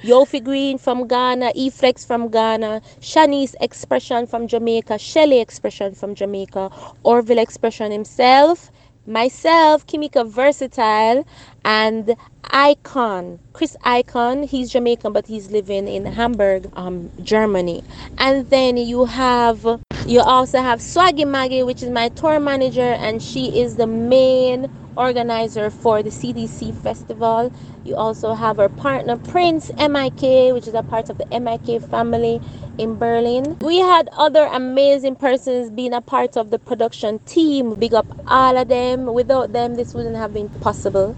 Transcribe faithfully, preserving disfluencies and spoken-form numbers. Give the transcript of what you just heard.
Yofi Green from Ghana, E-Flex from Ghana, Shanice Expression from Jamaica, Shelly Expression from Jamaica, Orville Expression himself, myself, Kimika Versatile, and Icon, Chris Icon. He's Jamaican, but he's living in Hamburg, um, Germany. And then you have you also have Swaggy Maggie, which is my tour manager, and she is the main organizer for the C D C festival. You also have her partner Prince M I K, which is a part of the M I K family in Berlin. We had other amazing persons being a part of the production team. Big up all of them. Without them, this wouldn't have been possible.